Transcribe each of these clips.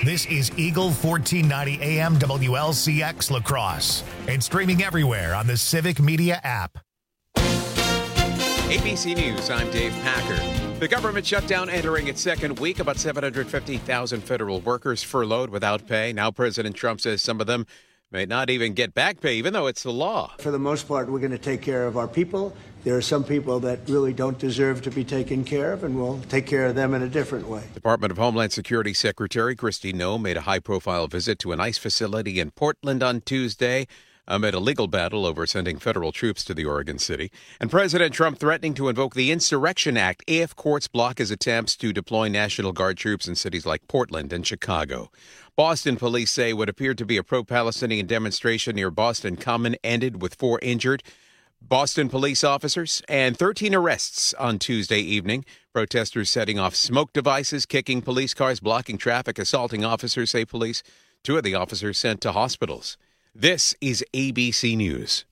This is Eagle 1490 AM WLCX La Crosse and streaming everywhere on the Civic Media app. ABC News, I'm Dave Packer. The government shutdown entering its second week. About 750,000 federal workers furloughed without pay. Now President Trump says some of them may not even get back pay, even though it's the law. For the most part, we're going to take care of our people. There are some people that really don't deserve to be taken care of, and we'll take care of them in a different way. Department of Homeland Security Secretary Kristi Noem made a high-profile visit to an ICE facility in Portland on Tuesday amid a legal battle over sending federal troops to the Oregon city. And President Trump threatening to invoke the Insurrection Act if courts block his attempts to deploy National Guard troops in cities like Portland and Chicago. Boston police say what appeared to be a pro-Palestinian demonstration near Boston Common ended with 4 injured Boston police officers and 13 arrests on Tuesday evening. Protesters setting off smoke devices, kicking police cars, blocking traffic, assaulting officers, say police. 2 of the officers sent to hospitals. This is ABC News.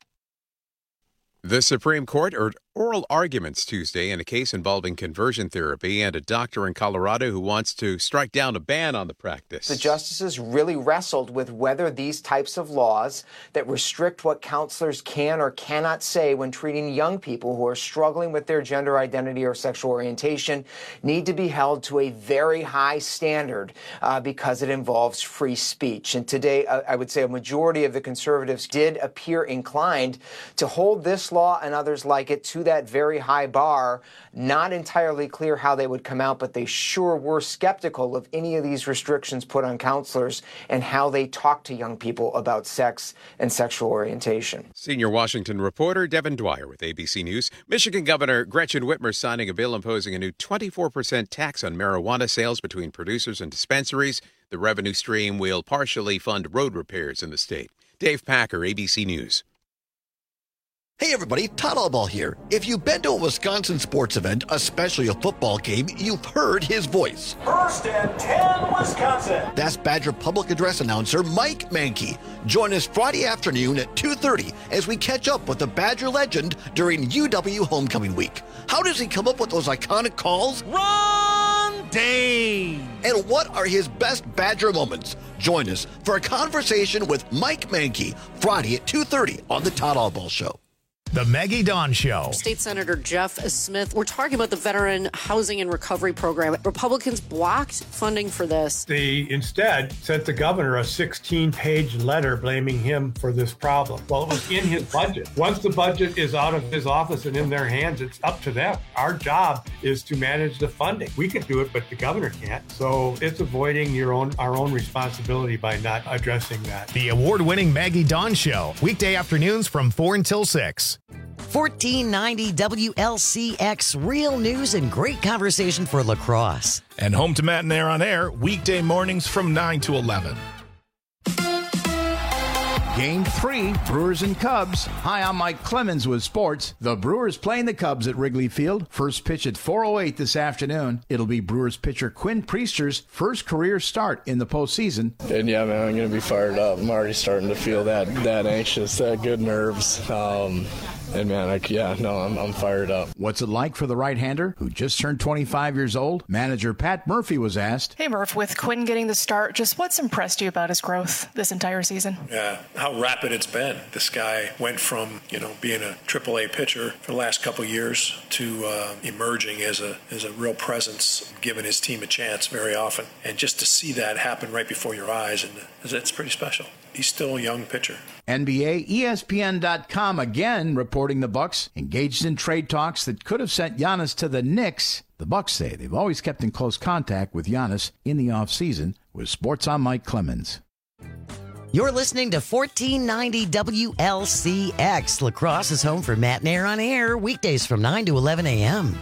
The Supreme Court heard oral arguments Tuesday in a case involving conversion therapy and a doctor in Colorado who wants to strike down a ban on the practice. The justices really wrestled with whether these types of laws that restrict what counselors can or cannot say when treating young people who are struggling with their gender identity or sexual orientation need to be held to a very high standard because it involves free speech. And today, I would say a majority of the conservatives did appear inclined to hold this law and others like it to that very high bar. Not entirely clear how they would come out, but they sure were skeptical of any of these restrictions put on counselors and how they talk to young people about sex and sexual orientation. Senior Washington reporter Devin Dwyer with ABC News. Michigan Governor Gretchen Whitmer signing a bill imposing a new 24% tax on marijuana sales between producers and dispensaries. The revenue stream will partially fund road repairs in the state. Dave Packer, ABC News. Hey everybody, Todd Allball here. If you've been to a Wisconsin sports event, especially a football game, you've heard his voice. 1st and 10, Wisconsin. That's Badger public address announcer Mike Mankey. Join us Friday afternoon at 2:30 as we catch up with the Badger legend during UW Homecoming Week. How does he come up with those iconic calls? Ron Dane. And what are his best Badger moments? Join us for a conversation with Mike Mankey Friday at 2:30 on the Todd Allball Show. The Maggie Dawn Show. State Senator Jeff Smith, we're talking about the Veteran Housing and Recovery Program. Republicans blocked funding for this. They instead sent the governor a 16-page letter blaming him for this problem. Well, it was in his budget. Once the budget is out of his office and in their hands, it's up to them. Our job is to manage the funding. We can do it, but the governor can't. So it's avoiding our own responsibility by not addressing that. The award-winning Maggie Dawn Show. Weekday afternoons from 4 until 6. 1490 WLCX, real news and great conversation for La Crosse. And home to Matt and Air on Air, weekday mornings from 9 to 11. Game 3, Brewers and Cubs. Hi, I'm Mike Clemens with sports. The Brewers playing the Cubs at Wrigley Field. First pitch at 4:08 this afternoon. It'll be Brewers pitcher Quinn Priester's first career start in the postseason. And yeah, man, I'm going to be fired up. I'm already starting to feel that anxious, that good nerves. And man, I'm fired up. What's it like for the right-hander who just turned 25 years old? Manager Pat Murphy was asked. Hey Murph, with Quinn getting the start, just what's impressed you about his growth this entire season? Yeah, how rapid it's been. This guy went from, being a AAA pitcher for the last couple of years to emerging as a real presence, giving his team a chance very often. And just to see that happen right before your eyes, and it's pretty special. He's still a young pitcher. NBA, ESPN.com again reporting the Bucks engaged in trade talks that could have sent Giannis to the Knicks. The Bucks say they've always kept in close contact with Giannis in the offseason. With Sports, I'm Mike Clemens. You're listening to 1490 WLCX. La Crosse is home for Matt and Air on Air, weekdays from 9 to 11 a.m.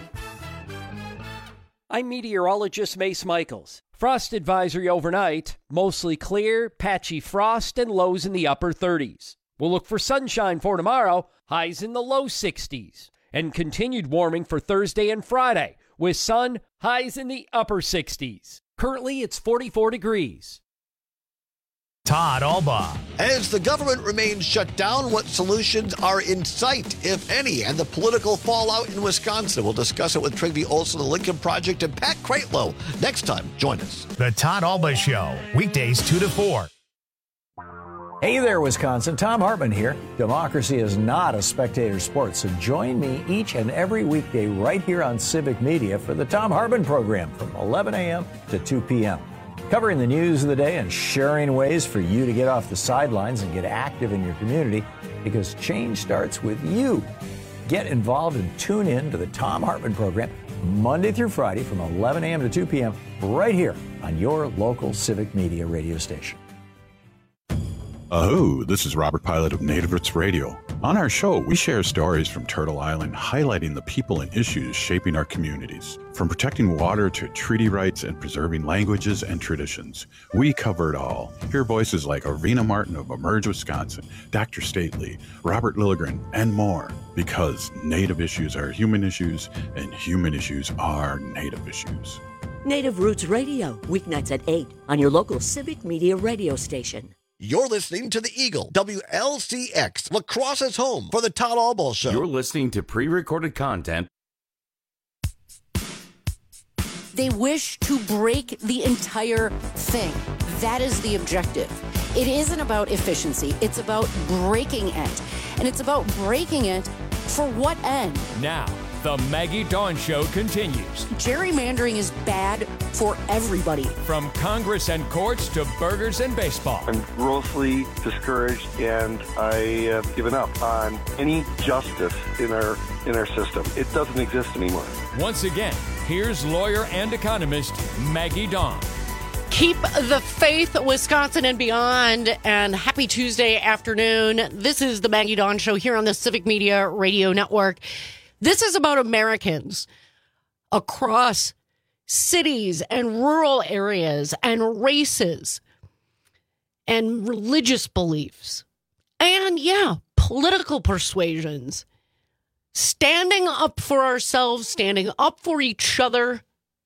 I'm meteorologist Mace Michaels. Frost advisory overnight, mostly clear, patchy frost, and lows in the upper 30s. We'll look for sunshine for tomorrow, highs in the low 60s. And continued warming for Thursday and Friday, with sun, highs in the upper 60s. Currently, it's 44 degrees. Todd Alba. As the government remains shut down, what solutions are in sight, if any, and the political fallout in Wisconsin? We'll discuss it with Trygve Olson, the Lincoln Project, and Pat Kreitlow. Next time, join us. The Todd Alba Show, weekdays 2 to 4. Hey there, Wisconsin. Tom Hartman here. Democracy is not a spectator sport, so join me each and every weekday right here on Civic Media for the Tom Hartman program from 11 a.m. to 2 p.m. Covering the news of the day and sharing ways for you to get off the sidelines and get active in your community, because change starts with you. Get involved and tune in to the Tom Hartman program Monday through Friday from 11 a.m. to 2 p.m. right here on your local Civic Media radio station. This is Robert Pilot of Native Roots Radio. On our show, we share stories from Turtle Island highlighting the people and issues shaping our communities. From protecting water to treaty rights and preserving languages and traditions, we cover it all. Hear voices like Arena Martin of Emerge Wisconsin, Dr. Stately, Robert Lilligren, and more. Because Native issues are human issues, and human issues are Native issues. Native Roots Radio, weeknights at 8 on your local Civic Media radio station. You're listening to the Eagle, WLCX, La Crosse's home for the Todd Alba Show. You're listening to pre-recorded content. They wish to break the entire thing. That is the objective. It isn't about efficiency. It's about breaking it. And it's about breaking it for what end? Now, the Maggie Dawn Show continues. Gerrymandering is bad for everybody. From Congress and courts to burgers and baseball. I'm grossly discouraged, and I have given up on any justice in our system. It doesn't exist anymore. Once again, here's lawyer and economist Maggie Dawn. Keep the faith, Wisconsin and beyond, and happy Tuesday afternoon. This is the Maggie Dawn Show here on the Civic Media Radio Network. This is about Americans across cities and rural areas and races and religious beliefs and, political persuasions. Standing up for ourselves, standing up for each other,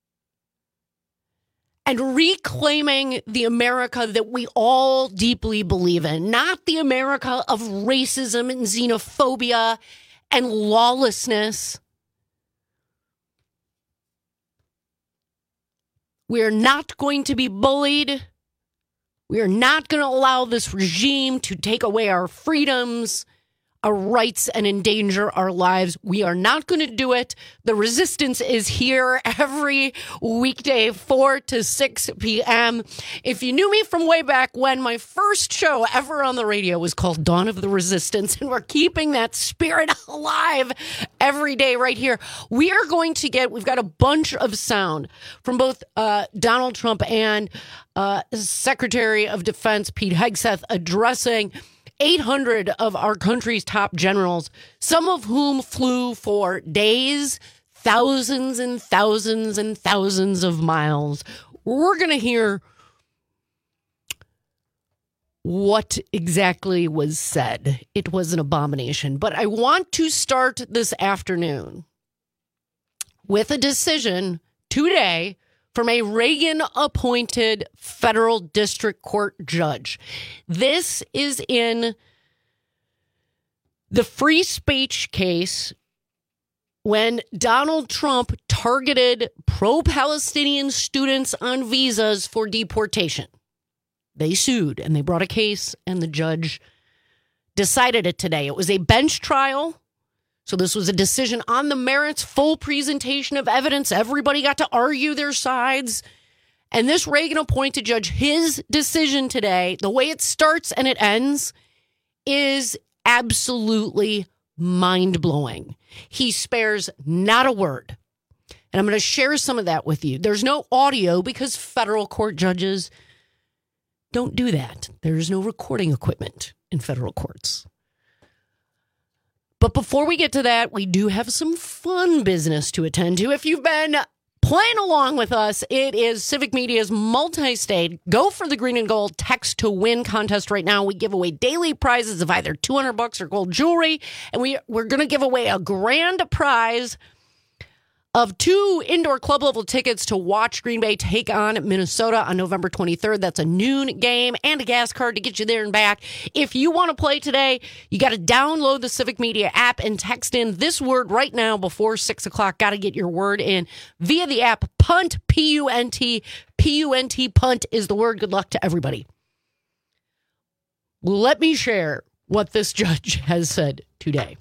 and reclaiming the America that we all deeply believe in, not the America of racism and xenophobia and lawlessness. We're not going to be bullied. We are not going to allow this regime to take away our freedoms, our rights, and endanger our lives. We are not going to do it. The resistance is here every weekday, 4 to 6 p.m. If you knew me from way back when, my first show ever on the radio was called Dawn of the Resistance, and we're keeping that spirit alive every day right here. We've got a bunch of sound from both Donald Trump and Secretary of Defense Pete Hegseth addressing 800 of our country's top generals, some of whom flew for days, thousands and thousands and thousands of miles. We're going to hear what exactly was said. It was an abomination. But I want to start this afternoon with a decision today from a Reagan-appointed federal district court judge. This is in the free speech case when Donald Trump targeted pro-Palestinian students on visas for deportation. They sued, and they brought a case, and the judge decided it today. It was a bench trial. So this was a decision on the merits, full presentation of evidence. Everybody got to argue their sides. And this Reagan-appointed judge, his decision today, the way it starts and it ends, is absolutely mind-blowing. He spares not a word. And I'm going to share some of that with you. There's no audio because federal court judges don't do that. There's no recording equipment in federal courts. But before we get to that, we do have some fun business to attend to. If you've been playing along with us, it is Civic Media's multi-state Go for the Green and Gold Text to Win contest right now. We give away daily prizes of either $200 or gold jewelry, and we're going to give away a grand prize of 2 indoor club level tickets to watch Green Bay take on Minnesota on November 23rd. That's a noon game and a gas card to get you there and back. If you want to play today, you got to download the Civic Media app and text in this word right now before 6 o'clock. Got to get your word in via the app. PUNT, P-U-N-T. P-U-N-T, PUNT is the word. Good luck to everybody. Let me share what this judge has said today.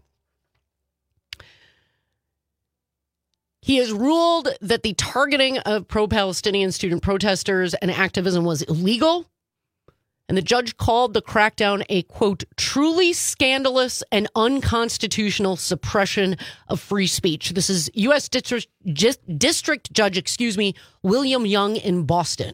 He has ruled that the targeting of pro-Palestinian student protesters and activism was illegal, and the judge called the crackdown a, quote, truly scandalous and unconstitutional suppression of free speech. This is U.S. District Judge, William Young in Boston.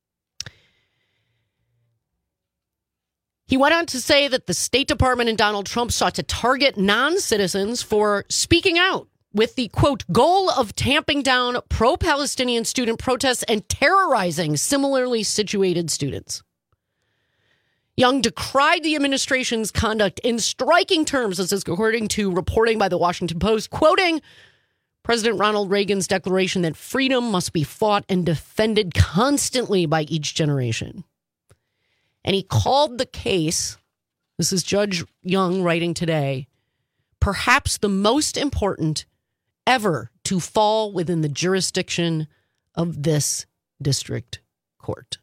He went on to say that the State Department and Donald Trump sought to target non-citizens for speaking out with the, quote, goal of tamping down pro-Palestinian student protests and terrorizing similarly situated students. Young decried the administration's conduct in striking terms, this is according to reporting by the Washington Post, quoting President Ronald Reagan's declaration that freedom must be fought and defended constantly by each generation. And he called the case, this is Judge Young writing today, perhaps the most important ever to fall within the jurisdiction of this district court.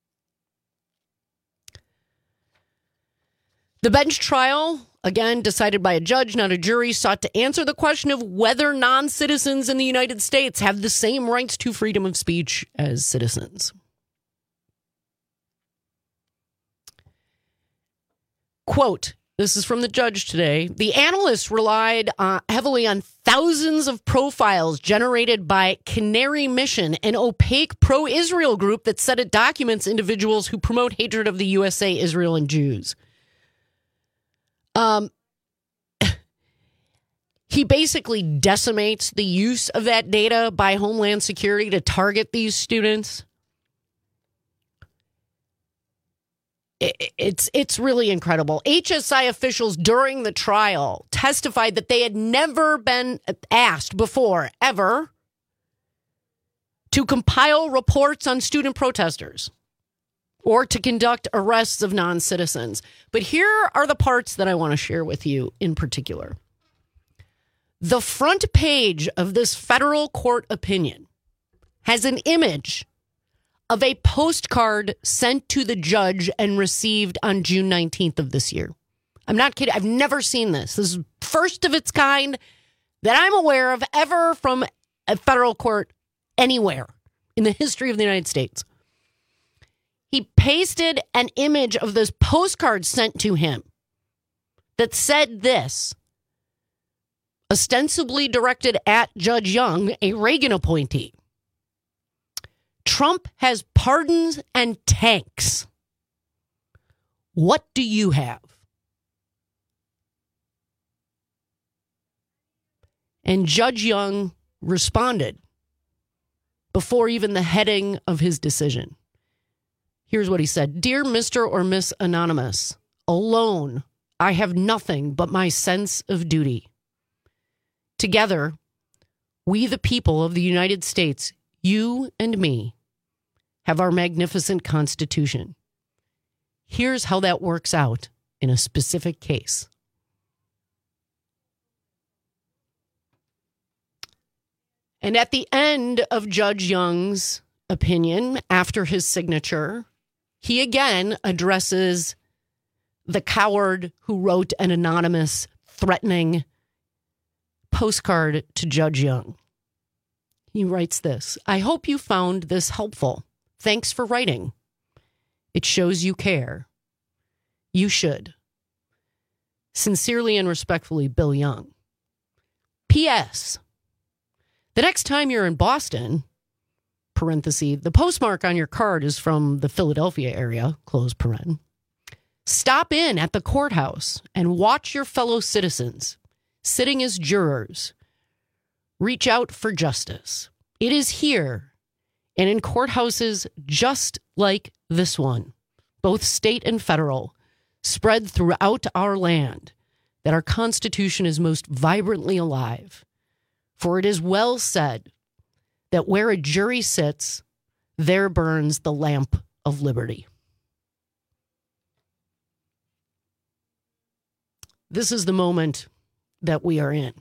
The bench trial, again decided by a judge, not a jury, sought to answer the question of whether non-citizens in the United States have the same rights to freedom of speech as citizens. Quote, this is from the judge today. The analysts relied heavily on thousands of profiles generated by Canary Mission, an opaque pro-Israel group that said it documents individuals who promote hatred of the USA, Israel, and Jews. He basically decimates the use of that data by Homeland Security to target these students. It's really incredible. HSI officials during the trial testified that they had never been asked before, ever, to compile reports on student protesters or to conduct arrests of non-citizens. But here are the parts that I want to share with you in particular. The front page of this federal court opinion has an image of a postcard sent to the judge and received on June 19th of this year. I'm not kidding. I've never seen this. This is first of its kind that I'm aware of ever from a federal court anywhere in the history of the United States. He pasted an image of this postcard sent to him that said this, ostensibly directed at Judge Young, a Reagan appointee. Trump has pardons and tanks. What do you have? And Judge Young responded before even the heading of his decision. Here's what he said. Dear Mr. or Miss Anonymous, alone, I have nothing but my sense of duty. Together, we the people of the United States, you and me, have our magnificent Constitution. Here's how that works out in a specific case. And at the end of Judge Young's opinion, after his signature, he again addresses the coward who wrote an anonymous, threatening postcard to Judge Young. He writes this, I hope you found this helpful. Thanks for writing. It shows you care. You should. Sincerely and respectfully, Bill Young. P.S. The next time you're in Boston, parenthesis, the postmark on your card is from the Philadelphia area, close paren. Stop in at the courthouse and watch your fellow citizens sitting as jurors reach out for justice. It is here and in courthouses just like this one, both state and federal, spread throughout our land, that our Constitution is most vibrantly alive. For it is well said, that where a jury sits, there burns the lamp of liberty. This is the moment that we are in.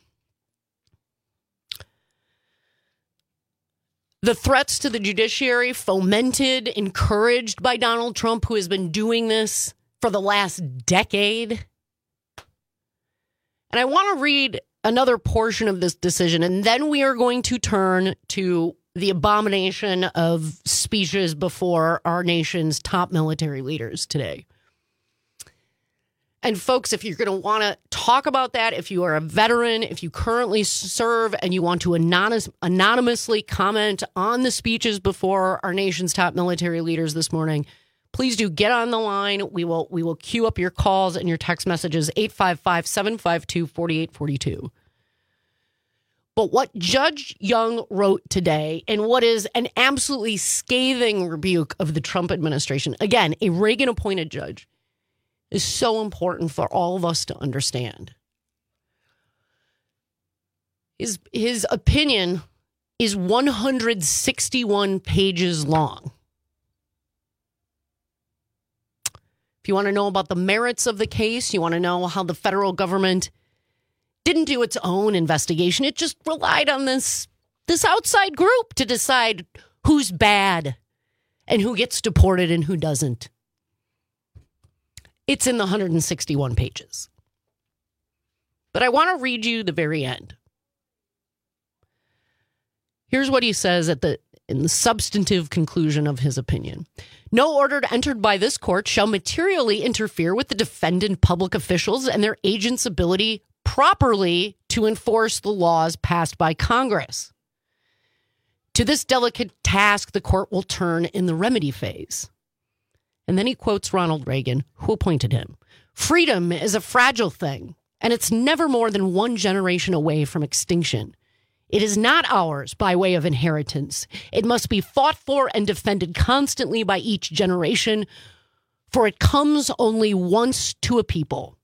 The threats to the judiciary, fomented, encouraged by Donald Trump, who has been doing this for the last decade. And I want to read another portion of this decision, and then we are going to turn to the abomination of speeches before our nation's top military leaders today. And folks, if you're going to want to talk about that, if you are a veteran, if you currently serve and you want to anonymously comment on the speeches before our nation's top military leaders this morning, please do get on the line. We will queue up your calls and your text messages, 855-752-4842. But what Judge Young wrote today, and what is an absolutely scathing rebuke of the Trump administration, again, a Reagan-appointed judge, is so important for all of us to understand. His opinion is 161 pages long. If you want to know about the merits of the case, you want to know how the federal government didn't do its own investigation, it just relied on this outside group to decide who's bad and who gets deported and who doesn't. It's in the 161 pages. But I want to read you the very end. Here's what he says in the substantive conclusion of his opinion. No order entered by this court shall materially interfere with the defendant public officials and their agents' ability properly to enforce the laws passed by Congress. To this delicate task, the court will turn in the remedy phase. And then he quotes Ronald Reagan, who appointed him. Freedom is a fragile thing, and it's never more than one generation away from extinction. It is not ours by way of inheritance. It must be fought for and defended constantly by each generation, for it comes only once to a people.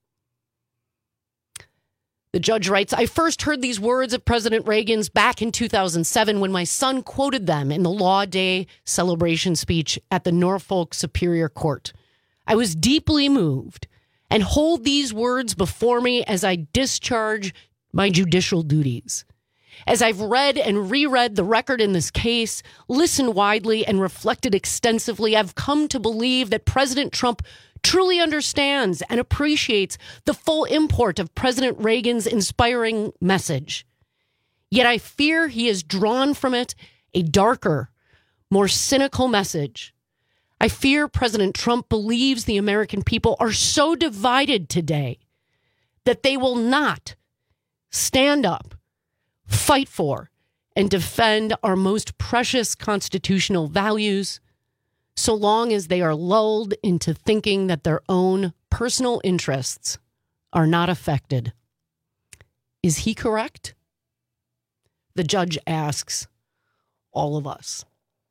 The judge writes, I first heard these words of President Reagan's back in 2007 when my son quoted them in the Law Day celebration speech at the Norfolk Superior Court. I was deeply moved and hold these words before me as I discharge my judicial duties. As I've read and reread the record in this case, listened widely and reflected extensively, I've come to believe that President Trump truly understands and appreciates the full import of President Reagan's inspiring message. Yet I fear he has drawn from it a darker, more cynical message. I fear President Trump believes the American people are so divided today that they will not stand up, fight for, and defend our most precious constitutional values so long as they are lulled into thinking that their own personal interests are not affected. Is he correct? The judge asks all of us.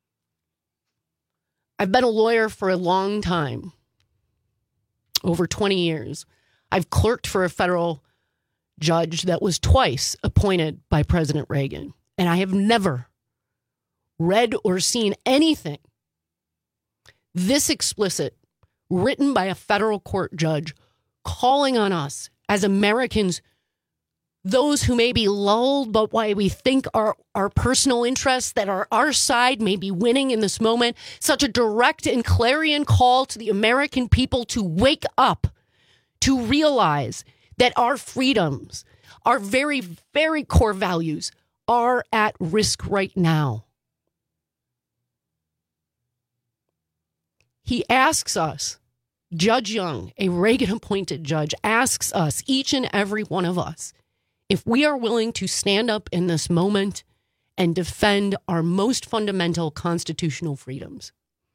I've been a lawyer for a long time, over 20 years. I've clerked for a federal judge that was twice appointed by President Reagan, and I have never read or seen anything this explicit, written by a federal court judge, calling on us as Americans, those who may be lulled, but why we think our personal interests that are our side may be winning in this moment, such a direct and clarion call to the American people to wake up, to realize that our freedoms, our very, very core values are at risk right now. He asks us, Judge Young, a Reagan-appointed judge, asks us, each and every one of us, if we are willing to stand up in this moment and defend our most fundamental constitutional freedoms.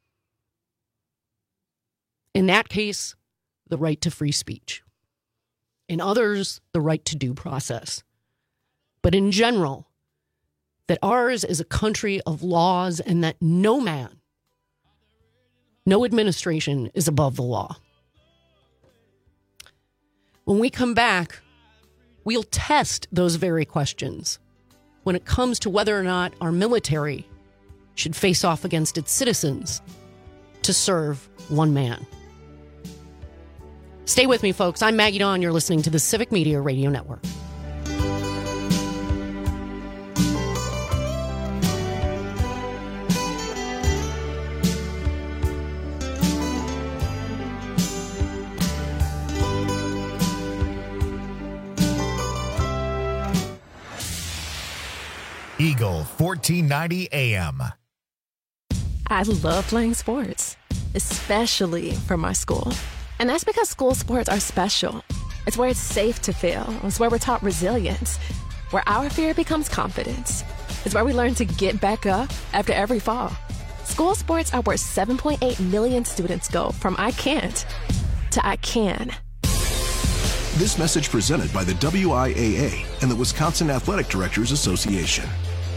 In that case, the right to free speech. In others, the right to due process. But in general, that ours is a country of laws and that no man, no administration is above the law. When we come back, we'll test those very questions when it comes to whether or not our military should face off against its citizens to serve one man. Stay with me, folks. I'm Maggie Dawn. You're listening to the Civic Media Radio Network. Eagle 1490 AM. I love playing sports, especially for my school. And that's because school sports are special. It's where it's safe to fail. It's where we're taught resilience, where our fear becomes confidence. It's where we learn to get back up after every fall. School sports are where 7.8 million students go from I can't to I can. This message presented by the WIAA and the Wisconsin Athletic Directors Association.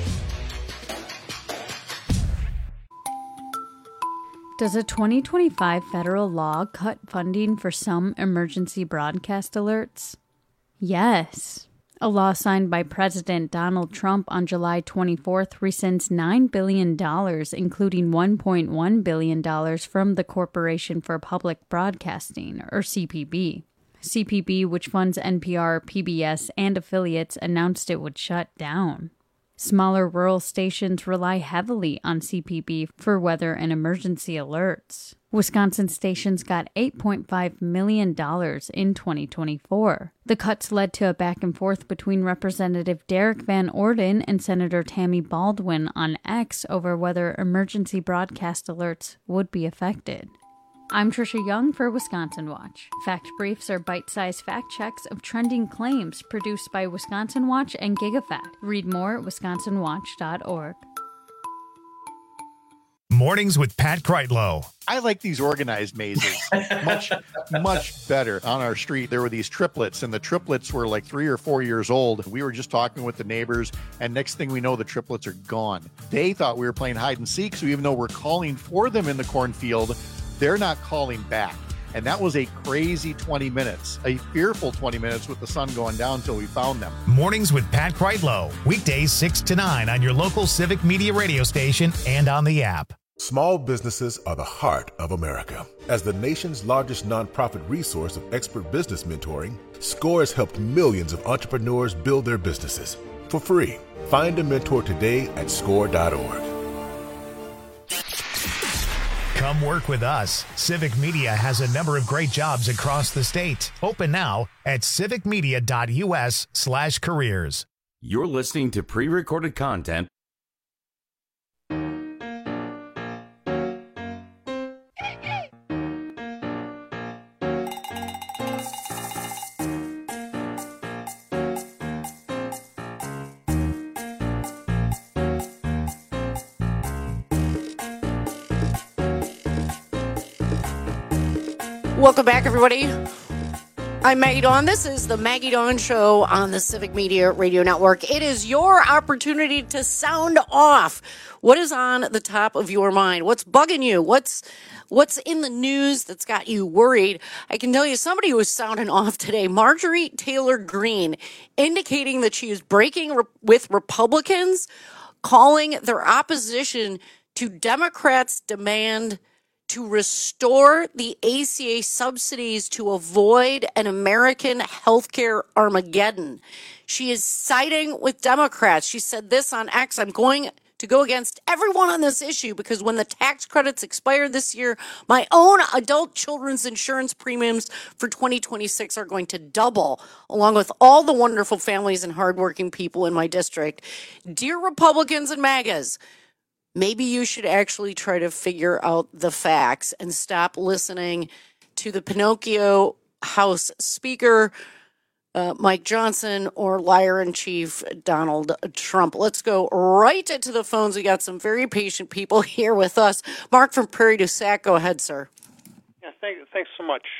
Does a 2025 federal law cut funding for some emergency broadcast alerts? Yes. A law signed by President Donald Trump on July 24th rescinds $9 billion, including $1.1 billion from the Corporation for Public Broadcasting, or CPB. CPB, which funds NPR, PBS, and affiliates, announced it would shut down. Smaller rural stations rely heavily on CPB for weather and emergency alerts. Wisconsin stations got $8.5 million in 2024. The cuts led to a back and forth between Representative Derek Van Orden and Senator Tammy Baldwin on X over whether emergency broadcast alerts would be affected. I'm Trisha Young for Wisconsin Watch. Fact Briefs are bite-sized fact checks of trending claims produced by Wisconsin Watch and GigaFact. Read more at wisconsinwatch.org. Mornings with Pat Kreitlow. I like these organized mazes much better. On our street, there were these triplets, and the triplets were like 3 or 4 years old. We were just talking with the neighbors, and next thing we know, the triplets are gone. They thought we were playing hide and seek, so even though we're calling for them in the cornfield, they're not calling back. And that was a crazy 20 minutes, a fearful 20 minutes with the sun going down until we found them. Mornings with Pat Kreitlow. Weekdays 6 to 9 on your local Civic Media radio station and on the app. Small businesses are the heart of America. As the nation's largest nonprofit resource of expert business mentoring, SCORE has helped millions of entrepreneurs build their businesses for free. Find a mentor today at score.org. Come work with us. Civic Media has a number of great jobs across the state. Open now at civicmedia.us/careers. You're listening to pre-recorded content. Welcome back, everybody. I'm Maggie Dawn. This is the Maggie Dawn Show on the Civic Media Radio Network. It is your opportunity to sound off. What is on the top of your mind? What's bugging you? What's in the news that's got you worried? I can tell you somebody was sounding off today, Marjorie Taylor Greene, indicating that she is breaking with Republicans, calling their opposition to Democrats' demand to restore the ACA subsidies to avoid an American healthcare Armageddon. She is siding with Democrats. She said this on X: I'm going to go against everyone on this issue because when the tax credits expire this year, my own adult children's insurance premiums for 2026 are going to double, along with all the wonderful families and hardworking people in my district. Dear Republicans and MAGAs, maybe you should actually try to figure out the facts and stop listening to the Pinocchio House Speaker, Mike Johnson, or liar-in-chief Donald Trump. Let's go right to the phones. We got some very patient people here with us. Mark from Prairie du Sac, go ahead, sir. Yeah, thanks so much.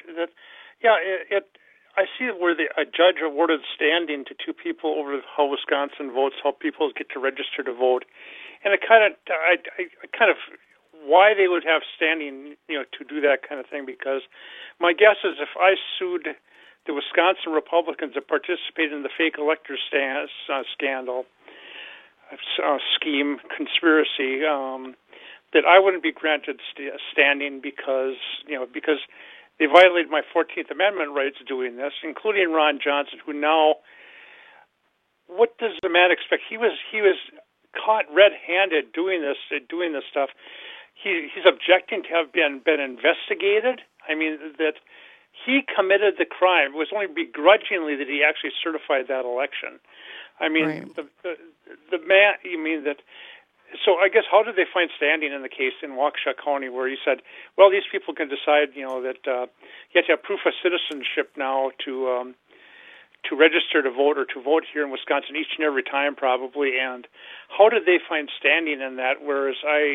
I see where a judge awarded standing to two people over how Wisconsin votes, how people get to register to vote. And I kind of why they would have standing, to do that kind of thing, because my guess is if I sued the Wisconsin Republicans that participated in the fake elector scandal, scheme, conspiracy, that I wouldn't be granted standing because they violated my 14th Amendment rights doing this, including Ron Johnson, who now, what does the man expect? He was caught red-handed doing this stuff. He's objecting to have been investigated. I mean, that he committed the crime. It was only begrudgingly that he actually certified that election. I mean, right. the man. You mean that? So I guess how did they find standing in the case in Waukesha County, where he said, well, these people can decide, that you have to have proof of citizenship now to register to vote or to vote here in Wisconsin each and every time, probably. And how did they find standing in that? Whereas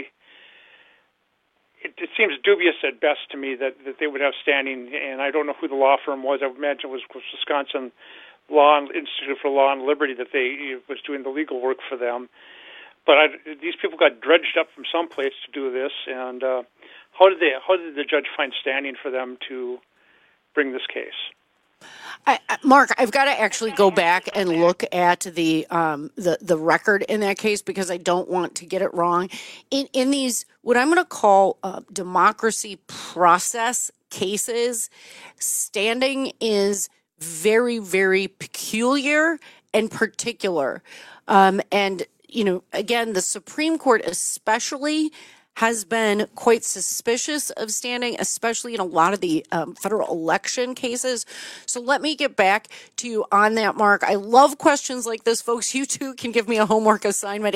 it seems dubious at best to me that they would have standing, and I don't know who the law firm was. I would imagine it was Wisconsin Law Institute for Law and Liberty that was doing the legal work for them. But these people got dredged up from someplace to do this, and how did the judge find standing for them to bring this case? Mark, I've got to actually go back and look at the record in that case because I don't want to get it wrong. In these, what I'm going to call democracy process cases, standing is very, very peculiar and particular. And, again, the Supreme Court especially has been quite suspicious of standing, especially in a lot of the federal election cases. So let me get back to you on that, Mark. I love questions like this, folks. You too can give me a homework assignment,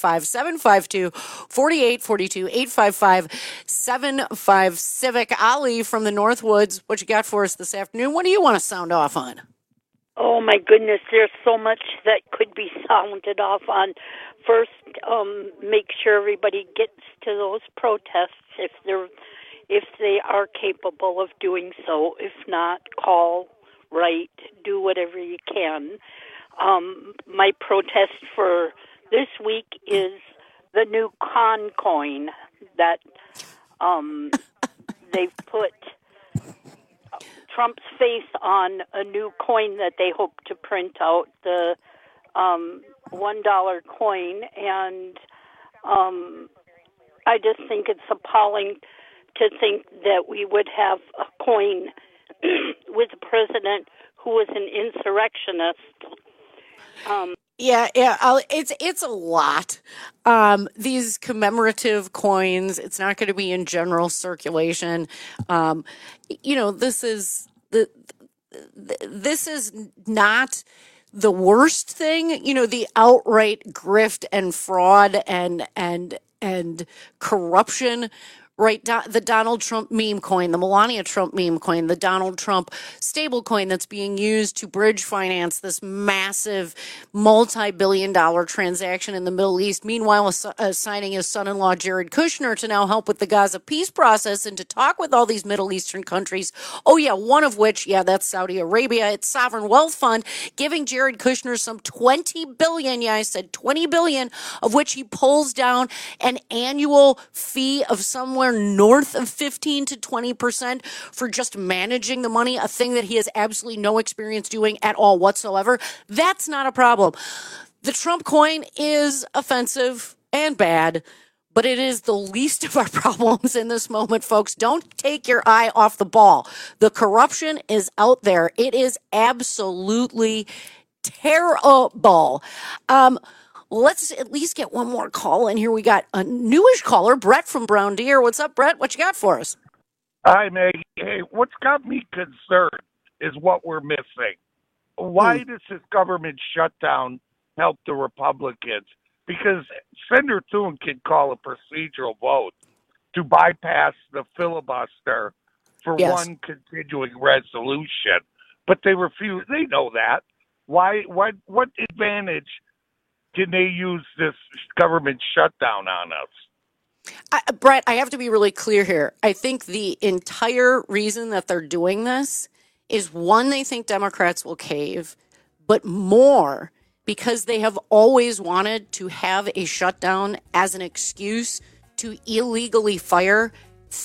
855-752-4842, 855-75-CIVIC. Ali from the Northwoods, what you got for us this afternoon? What do you want to sound off on? Oh, my goodness, there's so much that could be sounded off on. First, make sure everybody gets to those protests if they are capable of doing so. If not, call, write, do whatever you can. My protest for this week is the new con coin that they've put Trump's face on a new coin that they hope to print out, the $1 coin, and I just think it's appalling to think that we would have a coin with a president who was an insurrectionist. It's a lot. These commemorative coins, it's not going to be in general circulation. This is not the worst thing. The outright grift and fraud and corruption. Right, the Donald Trump meme coin, the Melania Trump meme coin, the Donald Trump stable coin that's being used to bridge finance this massive multi-billion-dollar transaction in the Middle East. Meanwhile, assigning his son-in-law Jared Kushner to now help with the Gaza peace process and to talk with all these Middle Eastern countries. Oh yeah, one of which, that's Saudi Arabia. It's Sovereign Wealth Fund giving Jared Kushner some $20 billion. Yeah, I said $20 billion, of which he pulls down an annual fee of somewhere north of 15 to 20% for just managing the money, a thing that he has absolutely no experience doing at all whatsoever. That's not a problem. The Trump coin is offensive and bad, but it is the least of our problems in this moment, folks. Don't take your eye off the ball. The corruption is out there. It is absolutely terrible. Let's at least get one more call in here. We got a newish caller, Brett from Brown Deer. What's up, Brett? What you got for us? Hi, Maggie. Hey, what's got me concerned is what we're missing. Why does this government shutdown help the Republicans? Because Senator Thune can call a procedural vote to bypass the filibuster for one continuing resolution, but they refuse. They know that. Why? What advantage can they use this government shutdown on us? Brett, I have to be really clear here. I think the entire reason that they're doing this is, one, they think Democrats will cave, but more because they have always wanted to have a shutdown as an excuse to illegally fire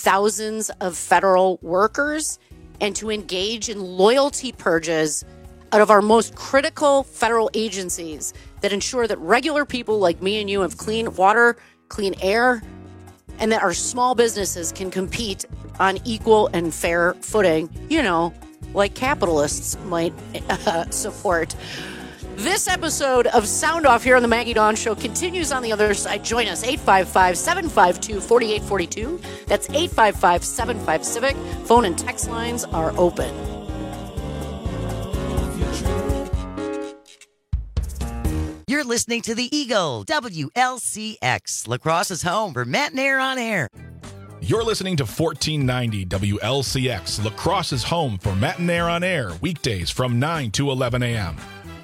thousands of federal workers and to engage in loyalty purges out of our most critical federal agencies that ensure that regular people like me and you have clean water, clean air, and that our small businesses can compete on equal and fair footing, like capitalists might support. This episode of Sound Off here on the Maggie Dawn Show continues on the other side. Join us, 855-752-4842. That's 855-75-CIVIC. Phone and text lines are open. You're listening to The Eagle, WLCX, La Crosse's home for Matt and Air on Air. You're listening to 1490 WLCX, La Crosse's home for Matt and Air on Air, weekdays from 9 to 11 a.m.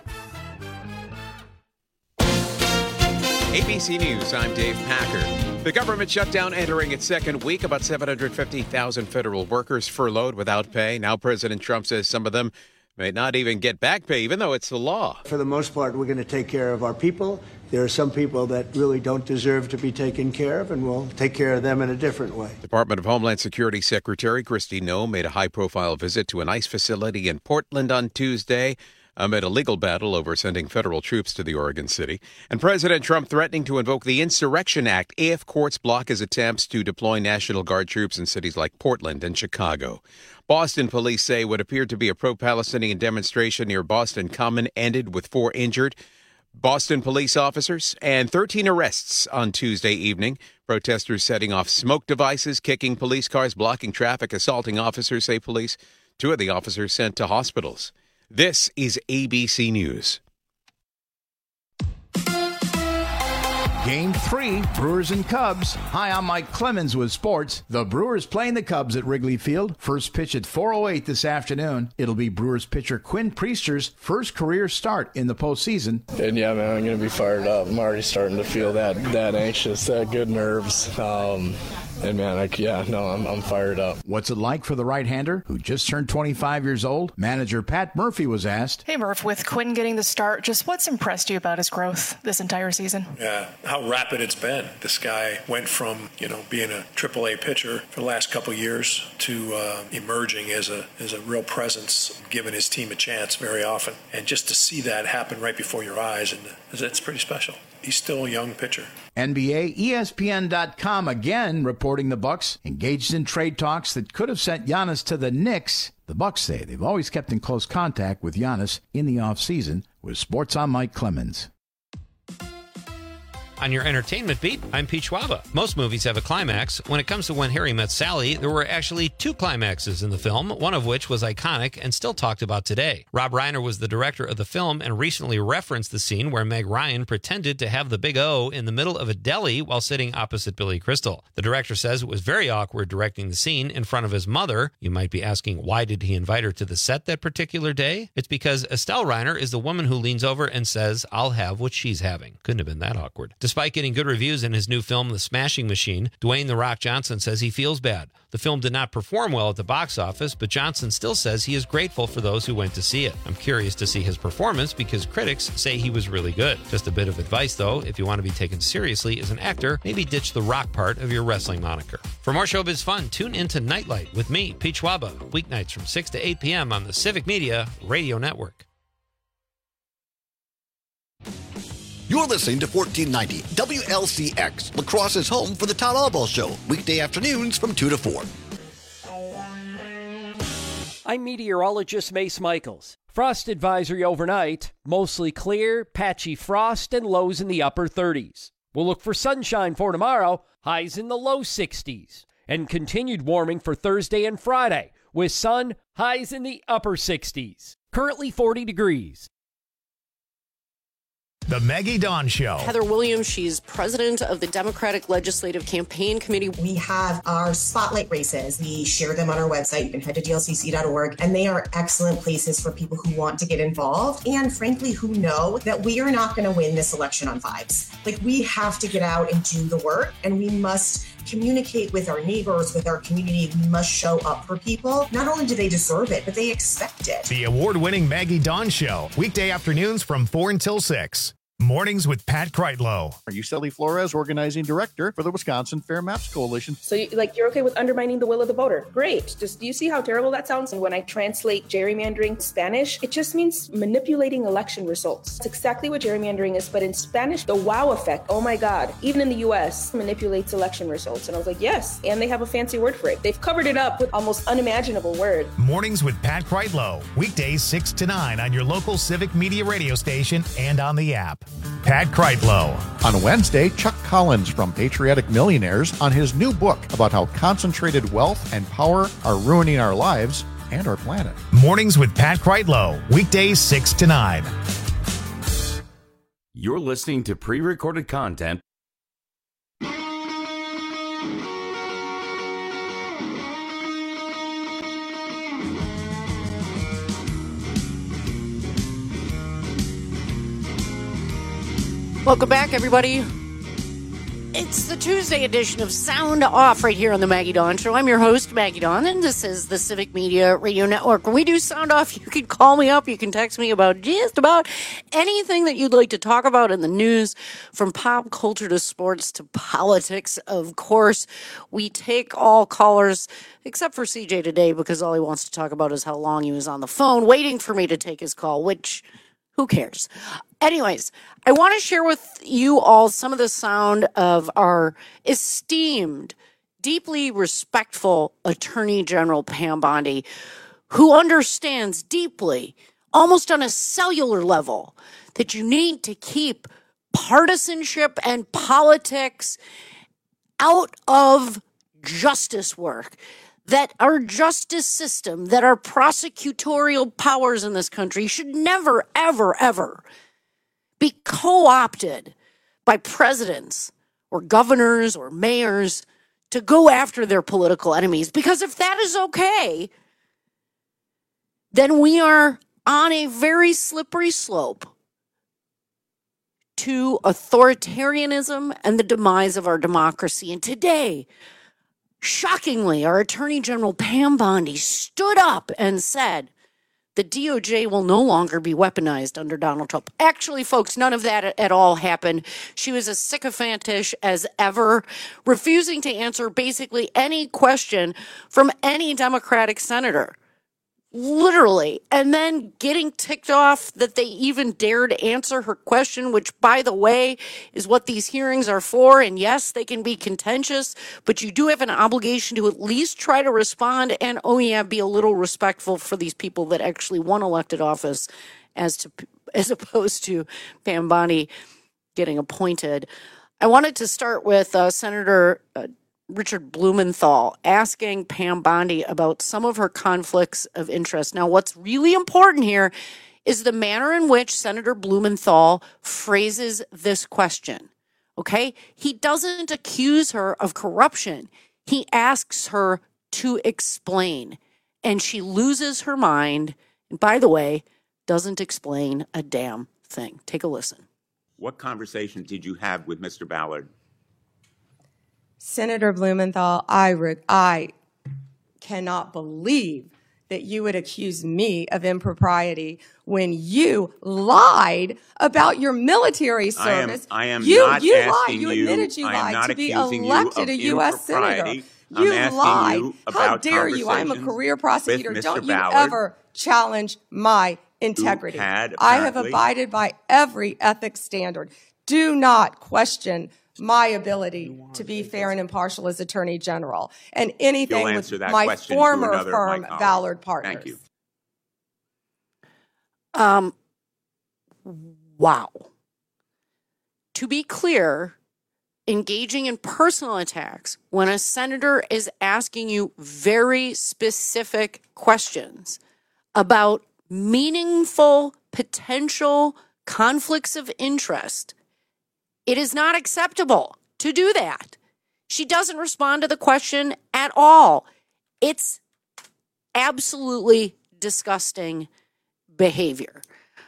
ABC News, I'm Dave Packer. The government shutdown entering its second week. About 750,000 federal workers furloughed without pay. Now President Trump says some of them may not even get back pay, even though it's the law. For the most part, we're going to take care of our people. There are some people that really don't deserve to be taken care of, and we'll take care of them in a different way. Department of Homeland Security Secretary Kristi Noem made a high-profile visit to an ICE facility in Portland on Tuesday amid a legal battle over sending federal troops to the Oregon city. And President Trump threatening to invoke the Insurrection Act if courts block his attempts to deploy National Guard troops in cities like Portland and Chicago. Boston police say what appeared to be a pro-Palestinian demonstration near Boston Common ended with 4 injured Boston police officers and 13 arrests on Tuesday evening. Protesters setting off smoke devices, kicking police cars, blocking traffic, assaulting officers, say police. 2 of the officers sent to hospitals. This is ABC News. Game 3, Brewers and Cubs. Hi, I'm Mike Clemens with sports. The Brewers playing the Cubs at Wrigley Field. First pitch at 4:08 this afternoon. It'll be Brewers pitcher Quinn Priester's first career start in the postseason. And yeah, man, I'm going to be fired up. I'm already starting to feel that anxious, that good nerves. And man, I'm fired up. What's it like for the right-hander who just turned 25 years old? Manager Pat Murphy was asked. Hey Murph, with Quinn getting the start, just what's impressed you about his growth this entire season? Yeah, how rapid it's been. This guy went from, being a AAA pitcher for the last couple of years to emerging as a real presence, giving his team a chance very often. And just to see that happen right before your eyes, and it's pretty special. He's still a young pitcher. NBA, ESPN.com again reporting the Bucks engaged in trade talks that could have sent Giannis to the Knicks. The Bucks say they've always kept in close contact with Giannis in the offseason. With Sports, I'm Mike Clemens. On your entertainment beat, I'm Pete Schwaba. Most movies have a climax. When it comes to When Harry Met Sally, there were actually 2 climaxes in the film, one of which was iconic and still talked about today. Rob Reiner was the director of the film and recently referenced the scene where Meg Ryan pretended to have the big O in the middle of a deli while sitting opposite Billy Crystal. The director says it was very awkward directing the scene in front of his mother. You might be asking, why did he invite her to the set that particular day? It's because Estelle Reiner is the woman who leans over and says, I'll have what she's having. Couldn't have been that awkward. Despite getting good reviews in his new film, The Smashing Machine, Dwayne "The Rock" Johnson says he feels bad. The film did not perform well at the box office, but Johnson still says he is grateful for those who went to see it. I'm curious to see his performance because critics say he was really good. Just a bit of advice, though, if you want to be taken seriously as an actor, maybe ditch the rock part of your wrestling moniker. For more showbiz fun, tune into Nightlight with me, Pete Schwaba, weeknights from 6 to 8 p.m. on the Civic Media Radio Network. You're listening to 1490 WLCX, La Crosse's home for the Todd Alball Show, weekday afternoons from 2 to 4. I'm meteorologist Mace Michaels. Frost advisory overnight, mostly clear, patchy frost, and lows in the upper 30s. We'll look for sunshine for tomorrow, highs in the low 60s. And continued warming for Thursday and Friday, with sun, highs in the upper 60s. Currently 40 degrees. The Maggie Dawn Show. Heather Williams, she's president of the Democratic Legislative Campaign Committee. We have our spotlight races. We share them on our website. You can head to dlcc.org, and they are excellent places for people who want to get involved and, frankly, who know that we are not going to win this election on vibes. Like, we have to get out and do the work, and we must communicate with our neighbors, with our community. We must show up for people. Not only do they deserve it, but they expect it. The award-winning Maggie Dawn Show, weekday afternoons from 4 until 6. Mornings with Pat Kreitlow. Are you Uceli Flores, organizing director for the Wisconsin Fair Maps Coalition? So you're okay with undermining the will of the voter. Great. Just do you see how terrible that sounds? And when I translate gerrymandering Spanish, it just means manipulating election results. It's exactly what gerrymandering is, but in Spanish, the wow effect, oh my God, even in the US, manipulates election results. And I was like, yes, and they have a fancy word for it. They've covered it up with almost unimaginable word. Mornings with Pat Kreitlow. Weekdays 6 to 9 on your local Civic Media radio station and on the app. Pat Kreitlow. On Wednesday, Chuck Collins from Patriotic Millionaires on his new book about how concentrated wealth and power are ruining our lives and our planet. Mornings with Pat Kreitlow. Weekdays 6 to 9. You're listening to pre-recorded content. Welcome back, everybody. It's the Tuesday edition of Sound Off right here on the Maggie Dawn Show. I'm your host, Maggie Dawn, and this is the Civic Media Radio Network. When we do Sound Off, you can call me up. You can text me about just about anything that you'd like to talk about in the news, from pop culture to sports to politics. Of course, we take all callers, except for CJ today, because all he wants to talk about is how long he was on the phone waiting for me to take his call, which... who cares? Anyways, I want to share with you all some of the sound of our esteemed, deeply respectful Attorney General Pam Bondi, who understands deeply, almost on a cellular level, that you need to keep partisanship and politics out of justice work. That our justice system, that our prosecutorial powers in this country should never, ever, ever be co-opted by presidents or governors or mayors to go after their political enemies. Because if that is okay, then we are on a very slippery slope to authoritarianism and the demise of our democracy. And today, shockingly, our Attorney General Pam Bondi stood up and said the DOJ will no longer be weaponized under Donald Trump. Actually, folks, none of that at all happened. She was as sycophantish as ever, refusing to answer basically any question from any Democratic senator. Literally. And then getting ticked off that they even dared answer her question, which, by the way, is what these hearings are for. And yes, they can be contentious, but you do have an obligation to at least try to respond and, oh yeah, be a little respectful for these people that actually won elected office as opposed to Pam Bondi getting appointed. I wanted to start with Senator Richard Blumenthal asking Pam Bondi about some of her conflicts of interest. Now, what's really important here is the manner in which Senator Blumenthal phrases this question. Okay? He doesn't accuse her of corruption. He asks her to explain. And she loses her mind. And by the way, doesn't explain a damn thing. Take a listen. What conversation did you have with Mr. Ballard? Senator Blumenthal, I cannot believe that you would accuse me of impropriety when you lied about your military service. I am you not lied. asking You admitted you lied to be accusing elected a U.S. senator. You lied. How dare you? I'm a career prosecutor. Don't you ever challenge my integrity. I have abided by every ethics standard. Do not question my ability to be fair and impartial as Attorney General, and anything with my former firm, Ballard Partners. Thank you. Wow. To be clear, engaging in personal attacks when a senator is asking you very specific questions about meaningful potential conflicts of interest, it is not acceptable to do that. She doesn't respond to the question at all. It's absolutely disgusting behavior.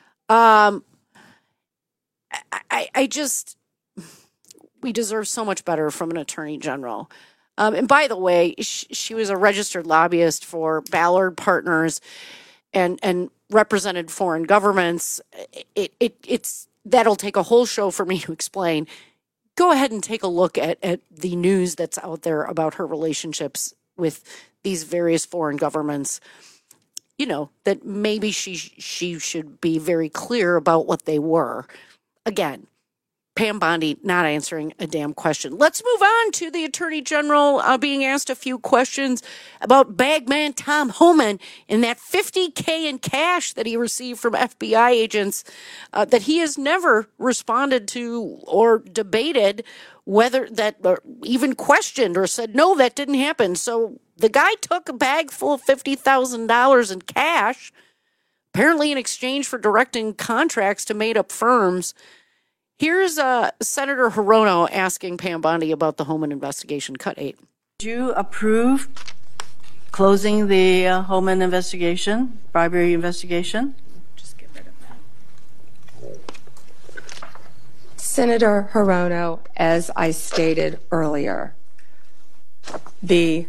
We deserve so much better from an attorney general. And by the way, she was a registered lobbyist for Ballard Partners and represented foreign governments. It's that'll take a whole show for me to explain. Go ahead and take a look at the news that's out there about her relationships with these various foreign governments. You know, that maybe she should be very clear about what they were. Again, Pam Bondi not answering a damn question. Let's move on to the Attorney General being asked a few questions about bagman Tom Homan and that $50K in cash that he received from FBI agents that he has never responded to or debated whether that or even questioned or said, no, that didn't happen. So the guy took a bag full of $50,000 in cash, apparently in exchange for directing contracts to made-up firms. Here's Senator Hirono asking Pam Bondi about the Homan investigation. Cut 8. Did you approve closing the Homan investigation, bribery investigation? Just get rid of that. Senator Hirono, as I stated earlier, the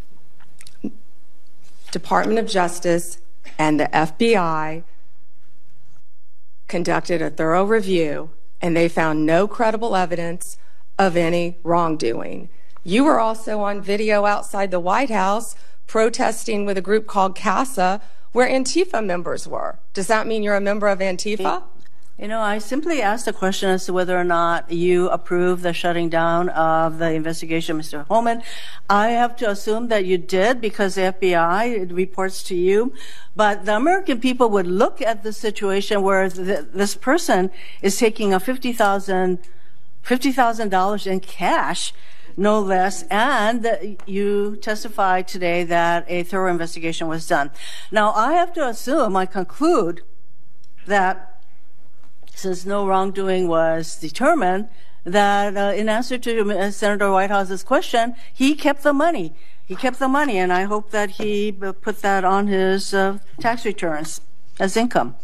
Department of Justice and the FBI conducted a thorough review, and they found no credible evidence of any wrongdoing. You were also on video outside the White House protesting with a group called CASA, where Antifa members were. Does that mean you're a member of Antifa? You know, I simply asked the question as to whether or not you approve the shutting down of the investigation, Mr. Homan. I have to assume that you did because the FBI reports to you. But the American people would look at the situation where this person is taking a $50,000 in cash, no less, and you testified today that a thorough investigation was done. Now, I have to assume, I conclude that since no wrongdoing was determined, that in answer to Senator Whitehouse's question, he kept the money. He kept the money, and I hope that he put that on his tax returns as income.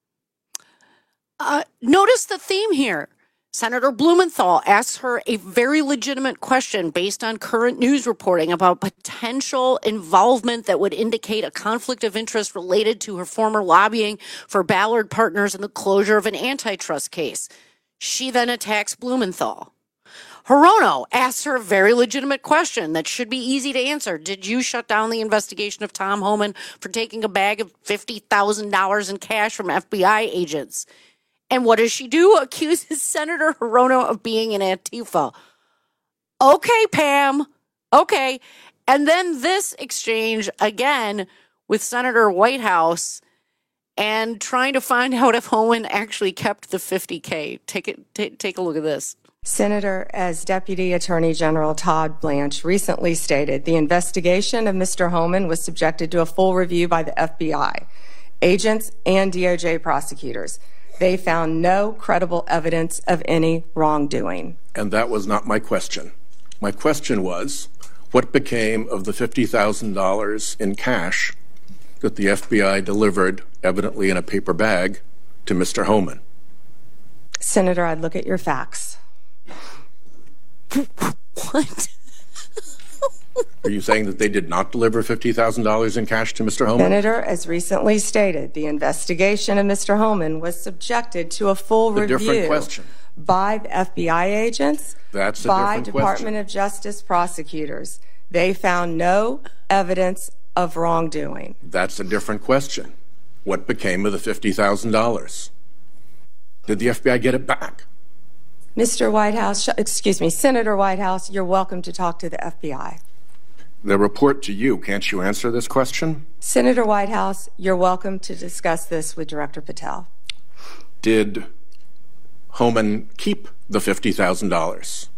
Notice the theme here. Senator Blumenthal asks her a very legitimate question based on current news reporting about potential involvement that would indicate a conflict of interest related to her former lobbying for Ballard Partners and the closure of an antitrust case. She then attacks Blumenthal. Hirono asks her a very legitimate question that should be easy to answer. Did you shut down the investigation of Tom Homan for taking a bag of $50,000 in cash from FBI agents? And what does she do? Accuses Senator Hirono of being an Antifa. Okay, Pam. Okay. And then this exchange again with Senator Whitehouse and trying to find out if Homan actually kept the $50K. Take a look at this. Senator, as Deputy Attorney General Todd Blanche recently stated, the investigation of Mr. Homan was subjected to a full review by the FBI, agents, and DOJ prosecutors. They found no credible evidence of any wrongdoing. And that was not my question. My question was, what became of the $50,000 in cash that the FBI delivered, evidently in a paper bag, to Mr. Homan? Senator, I'd look at your facts. What? Are you saying that they did not deliver $50,000 in cash to Mr. Homan? Senator, as recently stated, the investigation of Mr. Homan was subjected to a full review by the FBI agents, by Department of Justice prosecutors. They found no evidence of wrongdoing. That's a different question. What became of the $50,000? Did the FBI get it back? Mr. Whitehouse, excuse me, Senator Whitehouse, you're welcome to talk to the FBI. The report to you, can't you answer this question? Senator Whitehouse, you're welcome to discuss this with Director Patel. Did Homan keep the $50,000?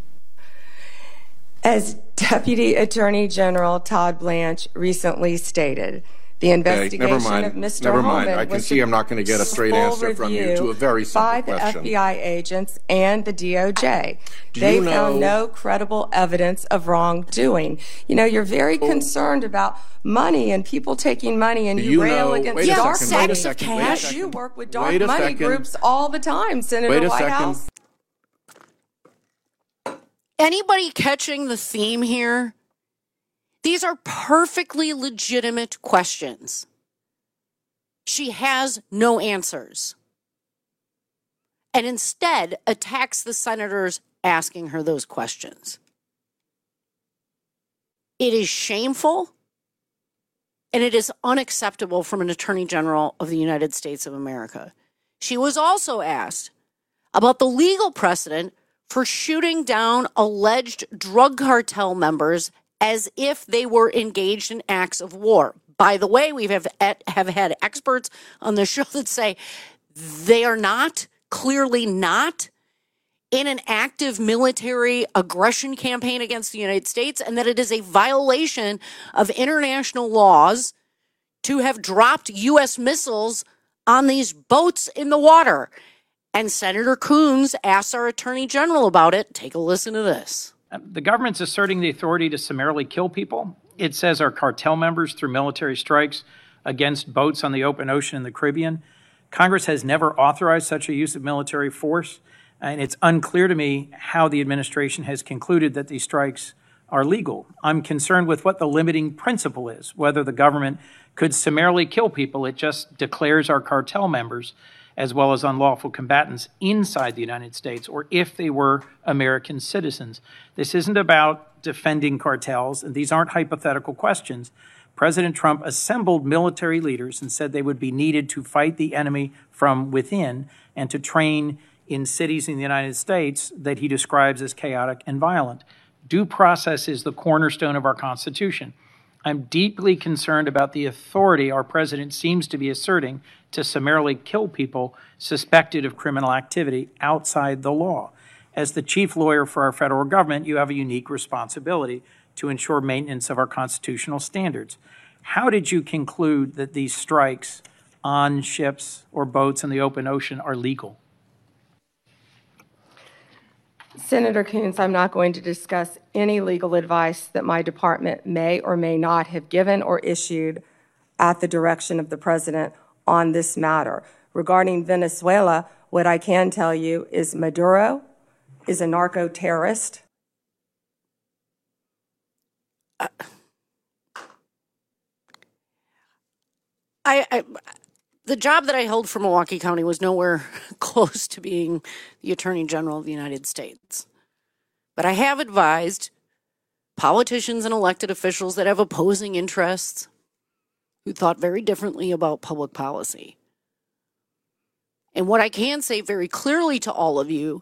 As Deputy Attorney General Todd Blanche recently stated, the investigation of Mr. Never Homan mind. I can see I'm not going to get a straight answer from you to a very simple question. By the FBI agents and the DOJ. They found no credible evidence of wrongdoing. You know, you're very concerned about money and people taking money, and you rail against dark money. You work with dark money groups all the time, Senator Whitehouse. Anybody catching the theme here? These are perfectly legitimate questions. She has no answers. and instead attacks the senators asking her those questions. It is shameful, and it is unacceptable from an Attorney General of the United States of America. She was also asked about the legal precedent for shooting down alleged drug cartel members as if they were engaged in acts of war. By the way, we have had experts on the show that say they are not, clearly not, in an active military aggression campaign against the United States, and that it is a violation of international laws to have dropped U.S. missiles on these boats in the water. And Senator Coons asked our Attorney General about it. Take a listen to this. The government's asserting the authority to summarily kill people. It says our cartel members through military strikes against boats on the open ocean in the Caribbean. Congress has never authorized such a use of military force, and it's unclear to me how the administration has concluded that these strikes are legal. I'm concerned with what the limiting principle is, whether the government could summarily kill people. It just declares our cartel members as well as unlawful combatants inside the United States, or if they were American citizens. This isn't about defending cartels, and these aren't hypothetical questions. President Trump assembled military leaders and said they would be needed to fight the enemy from within and to train in cities in the United States that he describes as chaotic and violent. Due process is the cornerstone of our Constitution. I'm deeply concerned about the authority our president seems to be asserting to summarily kill people suspected of criminal activity outside the law. As the chief lawyer for our federal government, you have a unique responsibility to ensure maintenance of our constitutional standards. How did you conclude that these strikes on ships or boats in the open ocean are legal? Senator Coons, I'm not going to discuss any legal advice that my department may or may not have given or issued at the direction of the president on this matter. Regarding Venezuela, what I can tell you is Maduro is a narco-terrorist. The job that I held for Milwaukee County was nowhere close to being the Attorney General of the United States. But I have advised politicians and elected officials that have opposing interests who thought very differently about public policy. And what I can say very clearly to all of you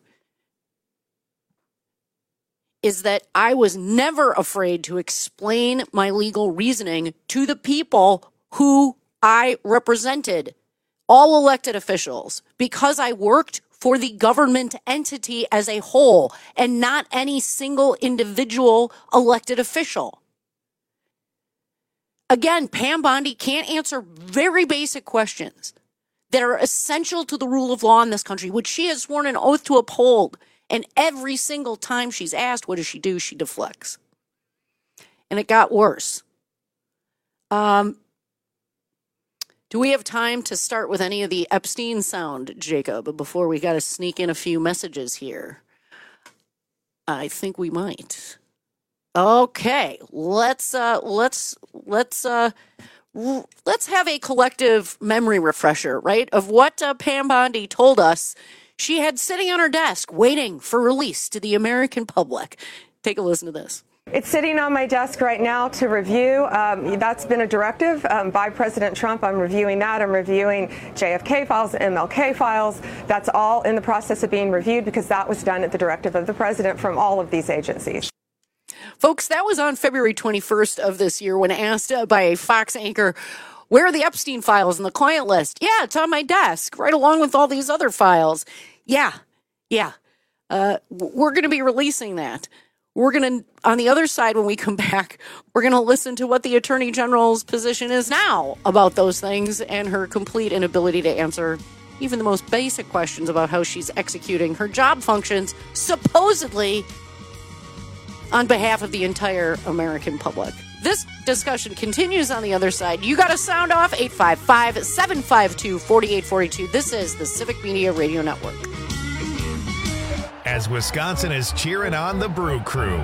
is that I was never afraid to explain my legal reasoning to the people who I represented, all elected officials, because I worked for the government entity as a whole and not any single individual elected official. Again, Pam Bondi can't answer very basic questions that are essential to the rule of law in this country, which she has sworn an oath to uphold. And every single time she's asked, what does she do? She deflects. And it got worse. Do we have time to start with any of the Epstein sound, Jacob, before we got to sneak in a few messages here? I think we might. Okay, let's have a collective memory refresher, right, of what Pam Bondi told us she had sitting on her desk waiting for release to the American public. Take a listen to this. It's sitting on my desk right now to review. That's been a directive by President Trump. I'm reviewing that. I'm reviewing JFK files, MLK files. That's all in the process of being reviewed because that was done at the directive of the president from all of these agencies. Folks, that was on February 21st of this year when asked by a Fox anchor, where are the Epstein files in the client list? Yeah, it's on my desk, right along with all these other files. Yeah. We're going to be releasing that. We're going to, on the other side, when we come back, we're going to listen to what the Attorney General's position is now about those things and her complete inability to answer even the most basic questions about how she's executing her job functions, supposedly on behalf of the entire American public. This discussion continues on the other side. You got to sound off 855-752-4842. This is the Civic Media Radio Network. As Wisconsin is cheering on the Brew Crew.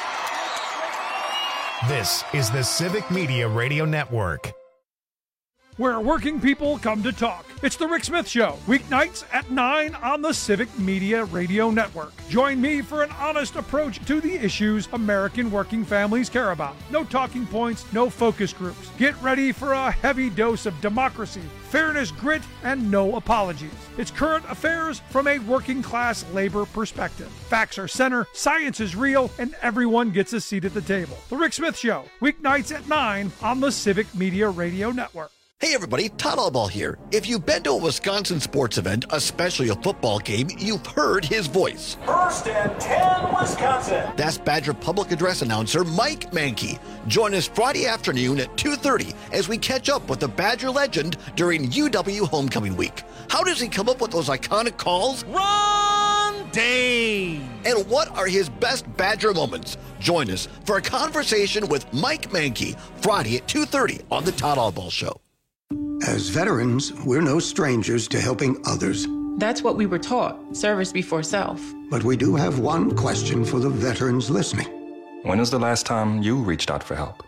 This is the Civic Media Radio Network. where working people come to talk. It's The Rick Smith Show, weeknights at 9 on the Civic Media Radio Network. Join me for an honest approach to the issues American working families care about. No talking points, no focus groups. Get ready for a heavy dose of democracy, fairness, grit, and no apologies. It's current affairs from a working class labor perspective. Facts are center, science is real, and everyone gets a seat at the table. The Rick Smith Show, weeknights at 9 on the Civic Media Radio Network. Hey everybody, Todd Allball here. If you've been to a Wisconsin sports event, especially a football game, you've heard his voice. 1st and 10, Wisconsin. That's Badger Public Address announcer Mike Mankey. Join us Friday afternoon at 2:30 as we catch up with the Badger legend during UW Homecoming Week. How does he come up with those iconic calls? Ron Dane! And what are his best Badger moments? Join us for a conversation with Mike Mankey Friday at 2:30 on the Todd Allball Show. As veterans, we're no strangers to helping others. That's what we were taught, service before self. But we do have one question for the veterans listening. When was the last time you reached out for help?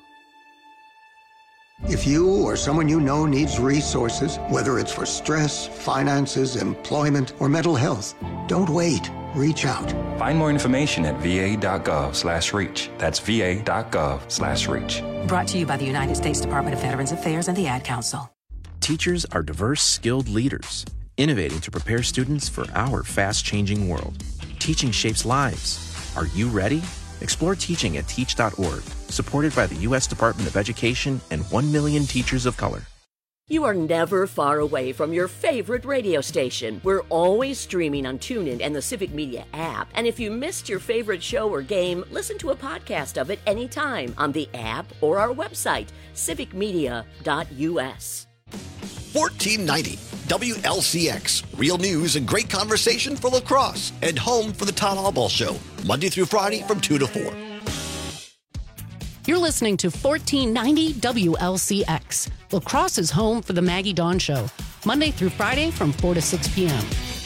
If you or someone you know needs resources, whether it's for stress, finances, employment, or mental health, don't wait. Reach out. Find more information at va.gov/reach. That's va.gov/reach. Brought to you by the United States Department of Veterans Affairs and the Ad Council. Teachers are diverse, skilled leaders, innovating to prepare students for our fast-changing world. Teaching shapes lives. Are you ready? Explore teaching at teach.org, supported by the U.S. Department of Education and 1 million teachers of color. You are never far away from your favorite radio station. We're always streaming on TuneIn and the Civic Media app. And if you missed your favorite show or game, listen to a podcast of it anytime on the app or our website, civicmedia.us. 1490 WLCX. Real news and great conversation for lacrosse. And home for the Todd Allball Show. Monday through Friday from 2 to 4. You're listening to 1490 WLCX. Lacrosse is home for the Maggie Dawn Show. Monday through Friday from 4 to 6 p.m.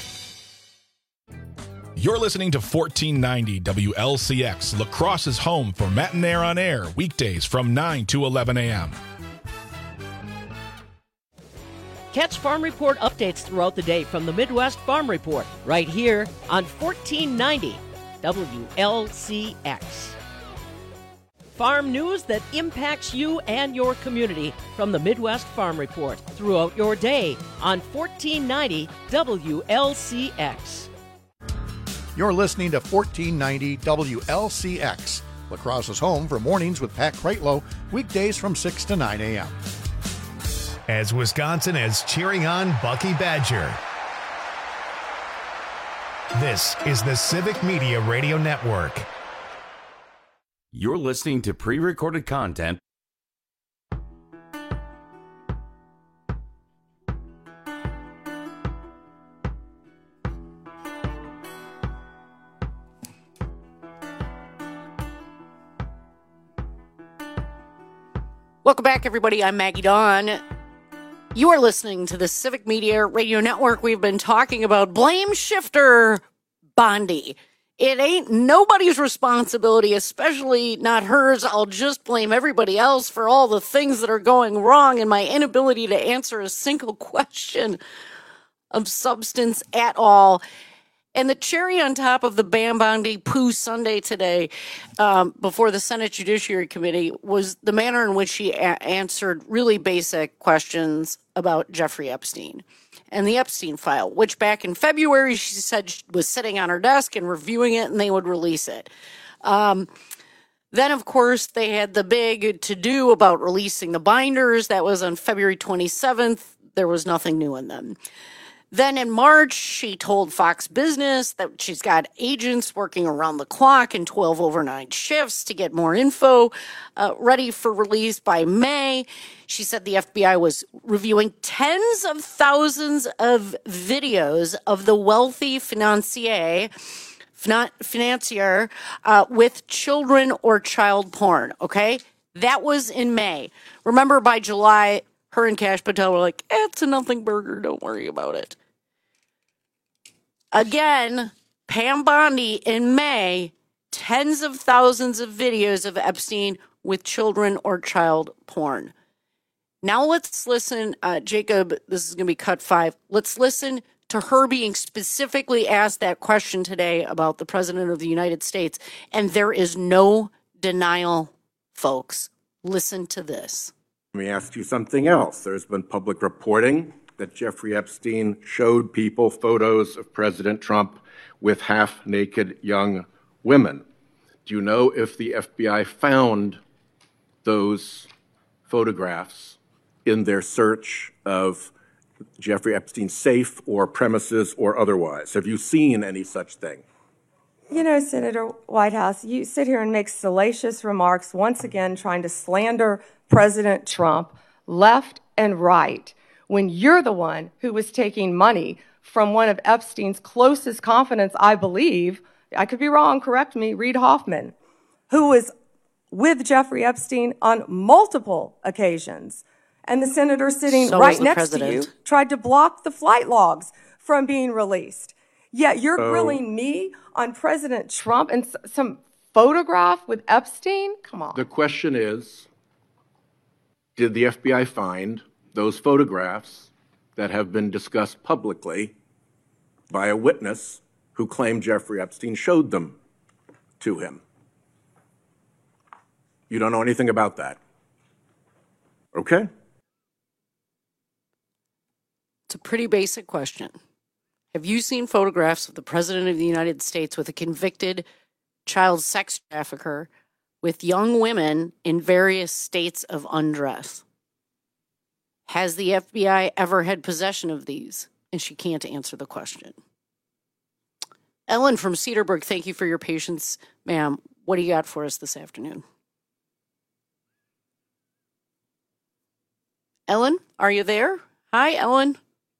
You're listening to 1490 WLCX. Lacrosse is home for Matt and Air on Air. Weekdays from 9 to 11 a.m. Catch Farm Report updates throughout the day from the Midwest Farm Report, right here on 1490 WLCX. Farm news that impacts you and your community from the Midwest Farm Report throughout your day on 1490 WLCX. You're listening to 1490 WLCX. Lacrosse is home for Mornings with Pat Kreitlow, weekdays from 6 to 9 a.m. As Wisconsin is cheering on Bucky Badger. This is the Civic Media Radio Network. You're listening to pre-recorded content. Welcome back, everybody. I'm Maggie Dawn. You are listening to the Civic Media Radio Network. We've been talking about blame shifter Bondi. It ain't nobody's responsibility, especially not hers. I'll just blame everybody else for all the things that are going wrong and my inability to answer a single question of substance at all. And the cherry on top of the Bam Bondi Poo Sunday today, before the Senate Judiciary Committee, was the manner in which she answered really basic questions about Jeffrey Epstein and the Epstein file, which back in February she said was sitting on her desk and reviewing it and they would release it. Then, of course, they had the big to-do about releasing the binders. That was on February 27th. There was nothing new in them. Then in March, she told Fox Business that she's got agents working around the clock in 12 overnight shifts to get more info ready for release by May. She said the FBI was reviewing tens of thousands of videos of the wealthy financier with children or child porn, okay? That was in May. Remember, by July, her and Kash Patel were like, it's a nothing burger, don't worry about it. Again, Pam Bondi in May, tens of thousands of videos of Epstein with children or child porn. Now let's listen, Jacob, this is going to be cut 5. Let's listen to her being specifically asked that question today about the President of the United States. And there is no denial, folks. Listen to this. Let me ask you something else. There's been public reporting that Jeffrey Epstein showed people photos of President Trump with half-naked young women. Do you know if the FBI found those photographs in their search of Jeffrey Epstein's safe or premises or otherwise? Have you seen any such thing? You know, Senator Whitehouse, you sit here and make salacious remarks, once again trying to slander President Trump left and right, when you're the one who was taking money from one of Epstein's closest confidants, I believe, I could be wrong, correct me, Reid Hoffman, who was with Jeffrey Epstein on multiple occasions. And the senator sitting right next to you tried to block the flight logs from being released. Yet you're grilling me on President Trump and some photograph with Epstein? Come on. The question is, did the FBI find those photographs that have been discussed publicly by a witness who claimed Jeffrey Epstein showed them to him? You don't know anything about that. Okay? It's a pretty basic question. Have you seen photographs of the President of the United States with a convicted child sex trafficker with young women in various states of undress? Has the FBI ever had possession of these? And she can't answer the question. Ellen from Cedarburg, thank you for your patience, ma'am. What do you got for us this afternoon? Ellen, are you there? Hi, Ellen.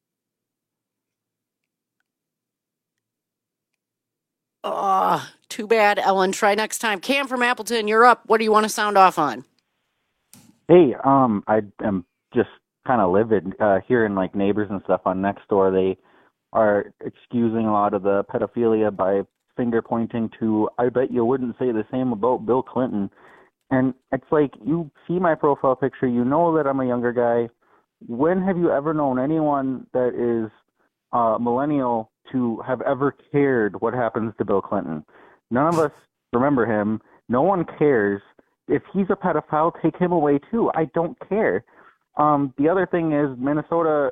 Oh, too bad, Ellen. Try next time. Cam from Appleton, you're up. What do you want to sound off on? Hey, I am just kind of livid hearing like neighbors and stuff on Nextdoor. They are excusing a lot of the pedophilia by finger pointing to, I bet you wouldn't say the same about Bill Clinton. And it's like, you see my profile picture, you know that I'm a younger guy. When have you ever known anyone that is millennial to have ever cared what happens to Bill Clinton? None of us remember him. No one cares. If he's a pedophile, take him away too. I don't care. The other thing is Minnesota,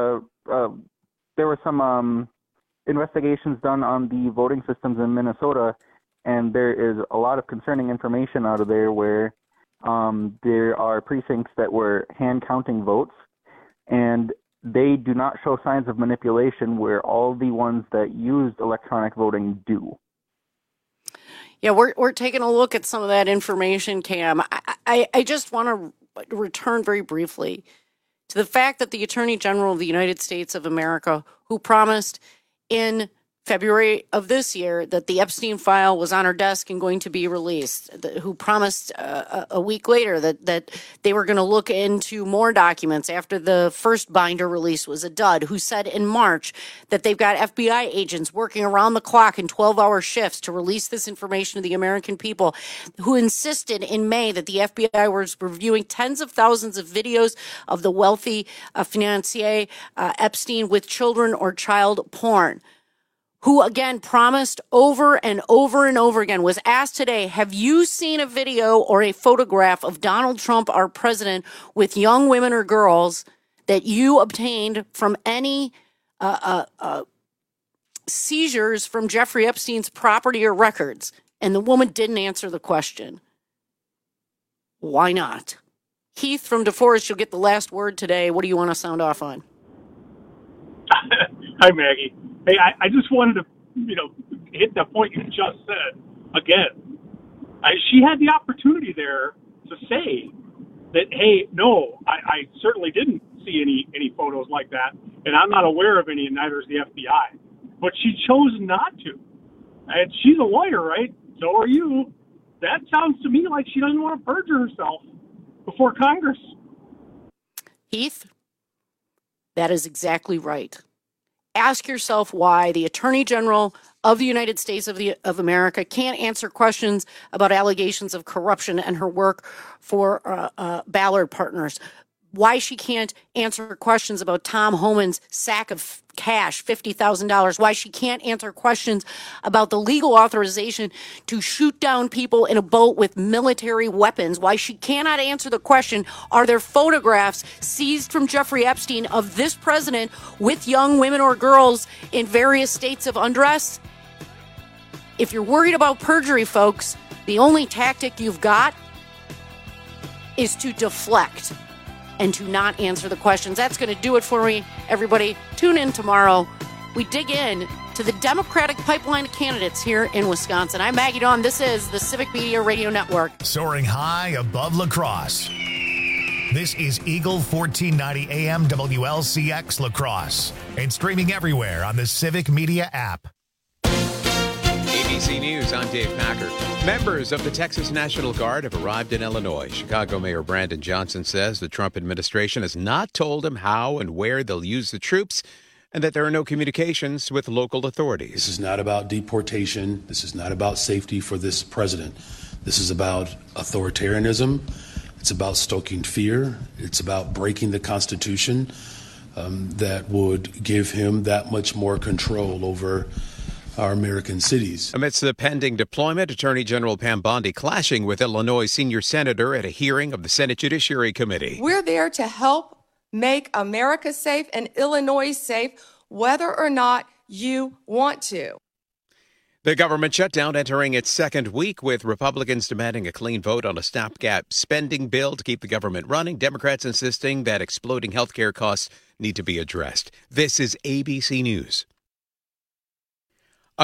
there were some investigations done on the voting systems in Minnesota, and there is a lot of concerning information out of there where there are precincts that were hand counting votes, and they do not show signs of manipulation where all the ones that used electronic voting do. Yeah, we're taking a look at some of that information, Cam. I just want to return very briefly to the fact that the Attorney General of the United States of America, who promised in February of this year that the Epstein file was on her desk and going to be released, who promised a week later that they were going to look into more documents after the first binder release was a dud, who said in March that they've got FBI agents working around the clock in 12-hour shifts to release this information to the American people, who insisted in May that the FBI was reviewing tens of thousands of videos of the wealthy financier Epstein with children or child porn, who again promised over and over and over again, was asked today, have you seen a video or a photograph of Donald Trump, our president, with young women or girls that you obtained from any seizures from Jeffrey Epstein's property or records? And the woman didn't answer the question. Why not? Heath from DeForest, you'll get the last word today. What do you want to sound off on? Hi, Maggie. Hey, I just wanted to, hit the point you just said again. She had the opportunity there to say that, hey, no, I certainly didn't see any photos like that, and I'm not aware of any, and neither is the FBI. But she chose not to. And she's a lawyer, right? So are you. That sounds to me like she doesn't want to perjure herself before Congress. Heath, that is exactly right. Ask yourself why the Attorney General of the United States of America can't answer questions about allegations of corruption and her work for Ballard Partners. why she can't answer questions about Tom Homan's sack of cash, $50,000, why she can't answer questions about the legal authorization to shoot down people in a boat with military weapons, why she cannot answer the question, are there photographs seized from Jeffrey Epstein of this president with young women or girls in various states of undress? If you're worried about perjury, folks, the only tactic you've got is to deflect and to not answer the questions. That's going to do it for me, everybody. Tune in tomorrow. We dig in to the Democratic pipeline of candidates here in Wisconsin. I'm Maggie Dawn. This is the Civic Media Radio Network. Soaring high above La Crosse. This is Eagle 1490 AM WLCX La Crosse and streaming everywhere on the Civic Media app. ABC News, I'm Dave Packer. Members of the Texas National Guard have arrived in Illinois. Chicago Mayor Brandon Johnson says the Trump administration has not told him how and where they'll use the troops and that there are no communications with local authorities. This is not about deportation. This is not about safety for this president. This is about authoritarianism. It's about stoking fear. It's about breaking the Constitution that would give him that much more control over our American cities. Amidst the pending deployment, Attorney General Pam Bondi clashing with Illinois senior senator at a hearing of the Senate Judiciary Committee. We're there to help make America safe and Illinois safe, whether or not you want to. The government shutdown entering its second week with Republicans demanding a clean vote on a stopgap spending bill to keep the government running. Democrats insisting that exploding health care costs need to be addressed. This is ABC News.